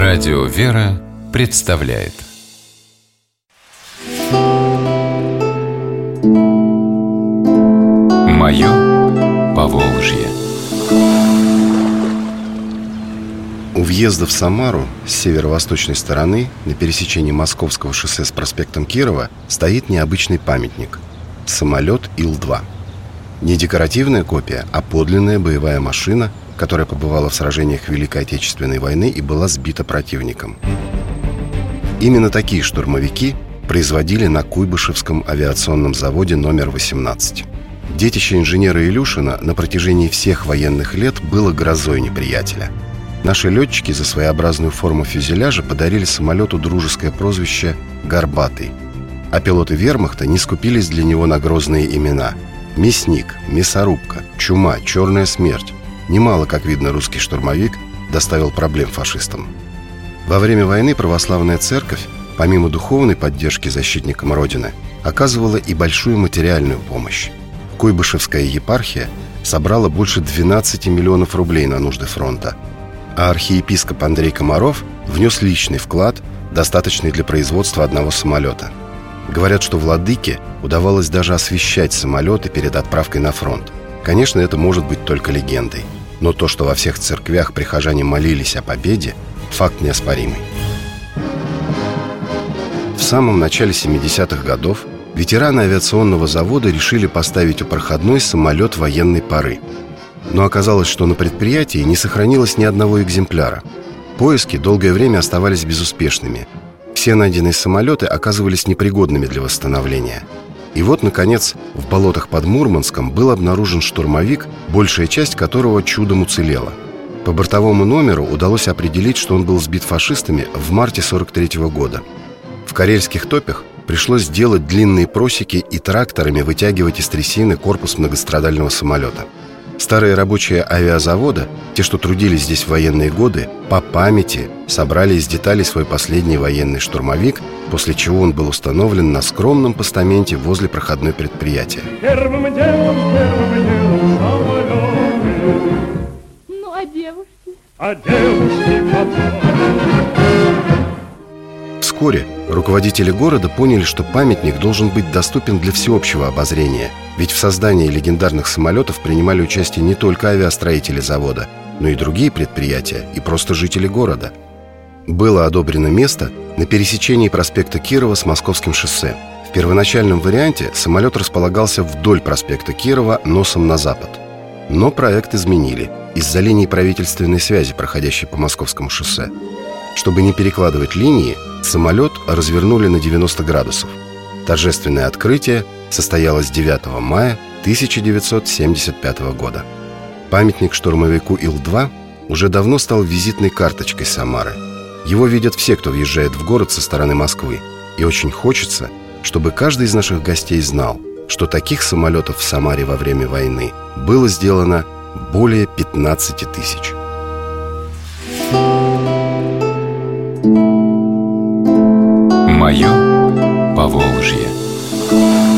Радио «Вера» представляет «Мое Поволжье». У въезда в Самару с северо-восточной стороны на пересечении Московского шоссе с проспектом Кирова стоит необычный памятник – самолет Ил-2. Не декоративная копия, а подлинная боевая машина, которая побывала в сражениях Великой Отечественной войны и была сбита противником. Именно такие штурмовики производили на Куйбышевском авиационном заводе номер 18. Детище инженера Илюшина на протяжении всех военных лет было грозой неприятеля. Наши летчики за своеобразную форму фюзеляжа подарили самолету дружеское прозвище «Горбатый». А пилоты вермахта не скупились для него на грозные имена – «Мясник», «Мясорубка», «Чума», «Черная смерть». Немало, как видно, русский штурмовик доставил проблем фашистам. Во время войны православная церковь, помимо духовной поддержки защитникам Родины, оказывала и большую материальную помощь. Куйбышевская епархия собрала больше 12 миллионов рублей на нужды фронта, а архиепископ Андрей Комаров внес личный вклад, достаточный для производства одного самолета. Говорят, что владыке удавалось даже освещать самолеты перед отправкой на фронт. Конечно, это может быть только легендой, но то, что во всех церквях прихожане молились о победе, факт неоспоримый. В самом начале 70-х годов ветераны авиационного завода решили поставить у проходной самолет военной поры. Но оказалось, что на предприятии не сохранилось ни одного экземпляра. Поиски долгое время оставались безуспешными. Все найденные самолеты оказывались непригодными для восстановления. И вот, наконец, в болотах под Мурманском был обнаружен штурмовик, большая часть которого чудом уцелела. По бортовому номеру удалось определить, что он был сбит фашистами в марте 1943 года. В карельских топях пришлось делать длинные просеки и тракторами вытягивать из трясины корпус многострадального самолета. Старые рабочие авиазавода, те, что трудились здесь в военные годы, по памяти собрали из деталей свой последний военный штурмовик, после чего он был установлен на скромном постаменте возле проходной предприятия. Первым делом самолеты. Ну, а девушки? А девушки Вскоре руководители города поняли, что памятник должен быть доступен для всеобщего обозрения, ведь в создании легендарных самолетов принимали участие не только авиастроители завода, но и другие предприятия и просто жители города. Было одобрено место на пересечении проспекта Кирова с Московским шоссе. В первоначальном варианте самолет располагался вдоль проспекта Кирова носом на запад. Но проект изменили из-за линии правительственной связи, проходящей по Московскому шоссе. Чтобы не перекладывать линии, самолет развернули на 90 градусов. Торжественное открытие состоялось 9 мая 1975 года. Памятник штурмовику Ил-2 уже давно стал визитной карточкой Самары. Его видят все, кто въезжает в город со стороны Москвы. И очень хочется, чтобы каждый из наших гостей знал, что таких самолетов в Самаре во время войны было сделано более 15 тысяч. «Мое Поволжье».